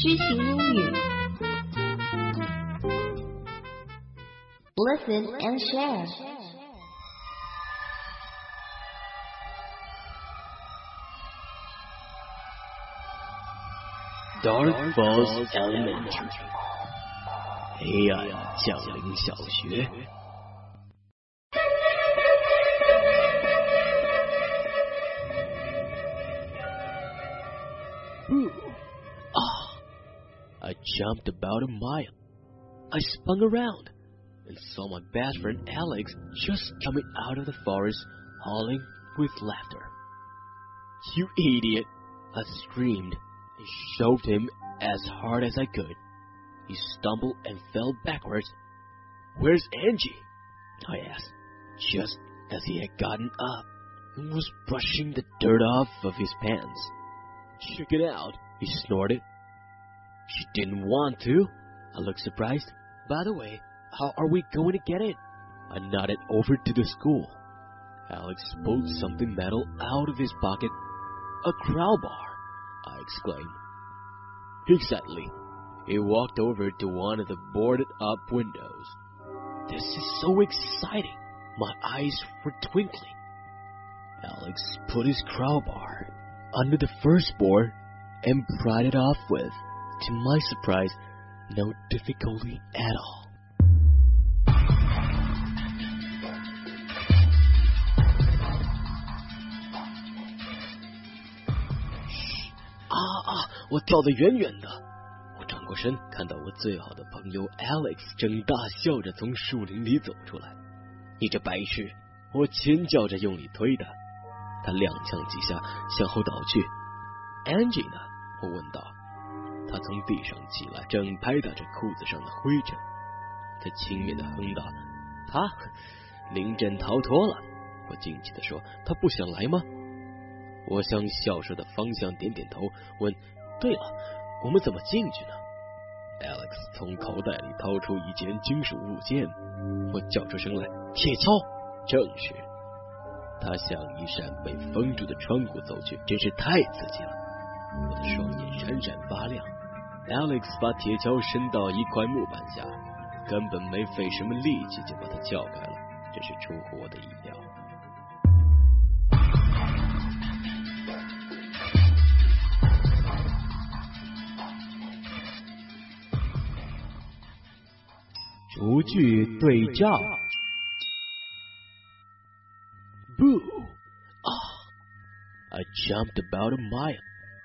知行英语 Listen and share. Dark Falls Elementary 黑暗降临小学。I jumped about a mile. I spun around and saw my best friend Alex just coming out of the forest, howling with laughter. "You idiot!" I screamed and shoved him as hard as I could. He stumbled and fell backwards. "Where's Angie?" I asked, just as he had gotten up and was brushing the dirt off of his pants. "Check it out," he snorted. "She didn't want to." I looked surprised. "By the way, how are we going to get it?" I nodded over to the school. Alex pulled something metal out of his pocket. "A crowbar," I exclaimed. "Exactly." He walked over to one of the boarded-up windows. "This is so exciting." My eyes were twinkling. Alex put his crowbar under the first board and pried it off with, to my surprise, no difficulty at all. "我跳得远远的。”我转过身，看到我最好的朋友 Alex 正大笑着从树林里走出来。"你这白痴！”我尖叫着用力推他，他踉跄几下向后倒去。"Angie 呢？”我问道。他从地上起来，正拍打着裤子上的灰尘。他轻蔑地哼道：“他临阵逃脱了。”我惊奇地说：“他不想来吗？”我向校舍的方向点点头，问：“对了，我们怎么进去呢？” Alex 从口袋里掏出一件金属物件，我叫出声来：“铁锹！”正是。他向一扇被封住的窗户走去，真是太刺激了。我的双眼闪闪发亮。Alex 把铁锹伸到一块木板下，根本没费什么力气就把它撬开了，真是出乎我的意料。逐句对照。Boo! I jumped about a mile.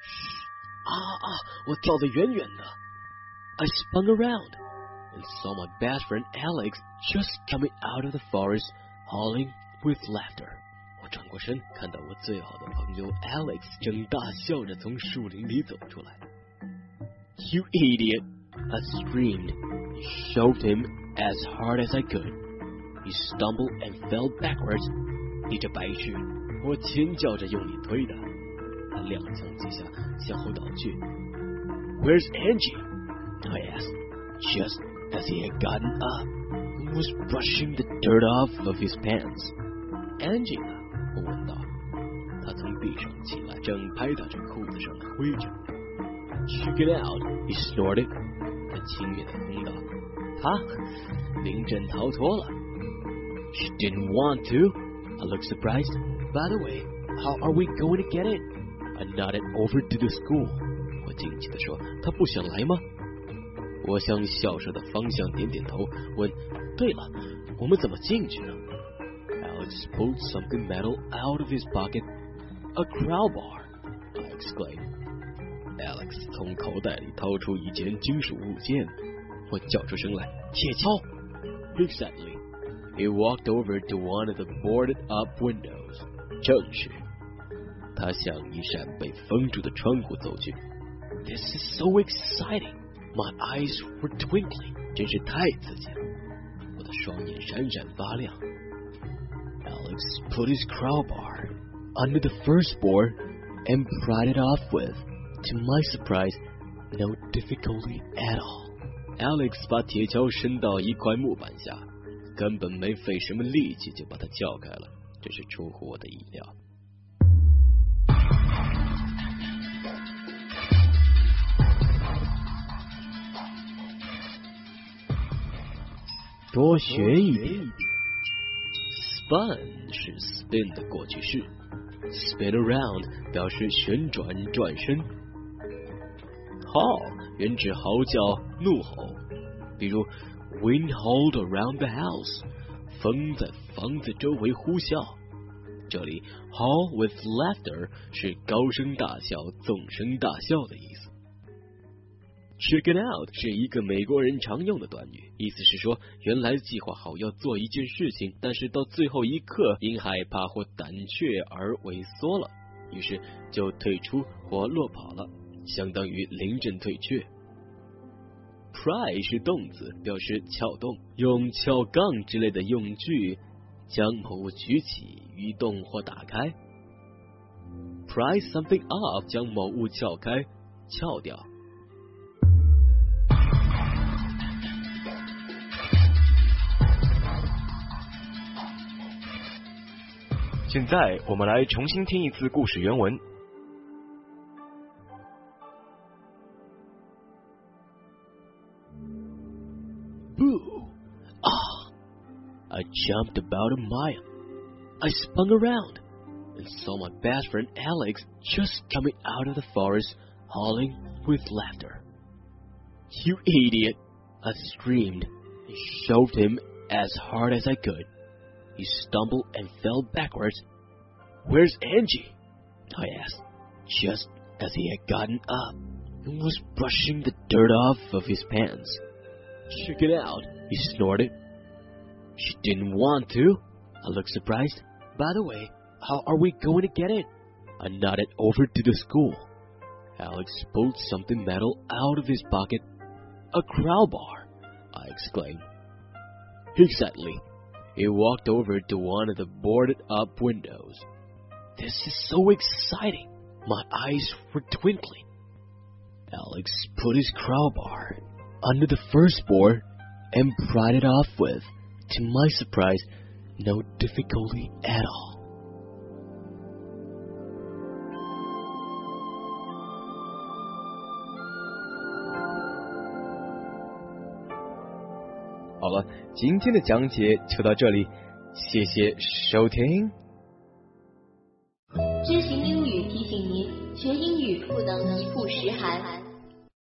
我跳得远远的。I spun around and saw my best friend Alex just coming out of the forest, howling with laughter. 我转过身，看到我最好的朋友 Alex 正大笑着从树林里走出来。"You idiot!" I screamed and shoved him as hard as I could. He stumbled and fell backwards. 你这白痴！我尖叫着用力推他，他踉跄几下向后倒去。"Where's Angie?" I asked, just as he had gotten up and was brushing the dirt off of his pants. "Angie 呢？"我问道。他从地上起来，正拍打着裤子上的灰尘。"Check it out," he snorted. 他轻蔑地哼道：“他临阵逃脱了。” "She didn't want to." I looked surprised. "By the way, how are we going to get it?" I nodded over to the school. 我惊奇地说：“他不想来吗？”我向校舍的方向点点头，问：“对了，我们怎么进去呢？” Alex pulled something metal out of his pocket. "A crowbar!" I exclaimed. Alex 从口袋里掏出一件金属物件，我叫出声来：“铁锹！” Exactly. He walked over to one of the boarded-up windows. 正是。他向一扇被封住的窗户走去。This is so exciting. My eyes were twinkling. 真是太刺激了。我的双眼闪闪发亮。Alex put his crowbar under the first board and pried it off with, to my surprise, no difficulty at all. Alex 把铁锹伸到一块木板下，根本没费什么力气就把它撬开了，真是出乎我的意料。 多学一点。 Spun 是 spin 的过去式 ，spin around 表示旋转转身。Howl 原指嚎叫、怒吼，比如 Wind howled around the house， 风在房子周围呼啸。这里 howl with laughter 是高声大笑、纵声大笑的意思。Check it out 是一个美国人常用的短语，意思是说原来计划好要做一件事情，但是到最后一刻因害怕或胆怯而萎缩了，于是就退出或落跑了，相当于临阵退却。Pry 是动词，表示撬动，用撬杠之类的用具将某物举起、移动或打开。Pry something off 将某物撬开、撬掉。 现在我们来重新听一次故事原文。 Boo! Ah! I jumped about a mile. I spun around and saw my best friend Alex just coming out of the forest, howling with laughter. You idiot! I screamed and shoved him as hard as I could. He stumbled and fell backwards. Where's Angie? I asked, just as he had gotten up and was brushing the dirt off of his pants. Check it out, he snorted. She didn't want to. I looked surprised. By the way, how are we going to get in? I nodded over to the school. Alex pulled something metal out of his pocket. A crowbar, I exclaimed. Exactly. He walked over to one of the boarded-up windows. This is so exciting. My eyes were twinkling. Alex put his crowbar under the first board and pried it off with, to my surprise, no difficulty at all. 好了，今天的讲解就到这里，谢谢收听。 知行英语提醒您，学英语不能一曝十寒。